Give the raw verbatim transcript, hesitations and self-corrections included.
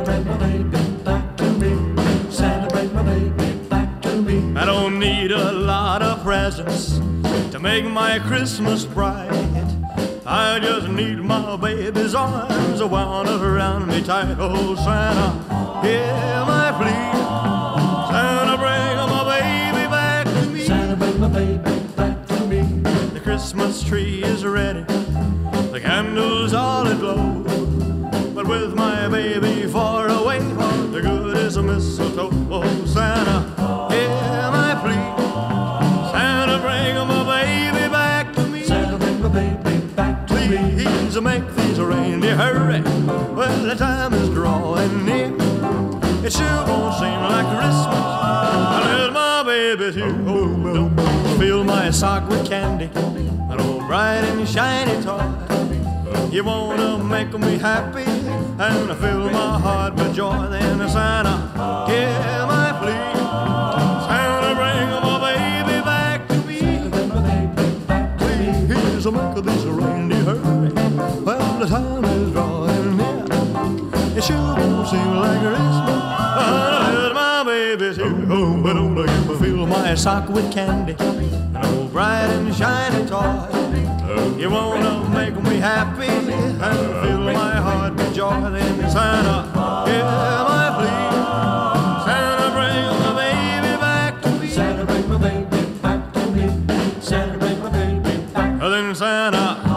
bring my baby back to me. Santa, bring my baby back to me. I don't need a lot of presents to make my Christmas bright. I just need my baby's arms wound around me tight. Oh, Santa, hear my plea. Santa, bring my baby back to me. Santa, bring my baby back to me. The Christmas tree is ready, the candles all aglow, but with my baby far away, what the good is a mistletoe? Oh, Santa, hear my plea. Santa, bring my baby back to me. Santa, bring my baby back to me. Please make these reindeer hurry. Well, the time is drawing near. It sure won't seem like Christmas unless my baby's here. Oh, don't fill my sock with candy, an old bright and shiny toy. You wanna make me happy and fill my heart with joy. Then Santa, hear my plea. Santa, bring my baby back to me. Santa, bring my baby back to me. Please make these reindeer hurry. Well, the time is drawing near. It sure won't seem like Christmas unless my baby's here. Oh, but don't you fill my sock with candy, an old bright and shiny toy. You wanna make me happy and fill my heart with joy. Then Santa, hear my plea. Santa, bring my baby back to me. Santa, bring my baby back to me. Santa, bring my baby back. Then Santa,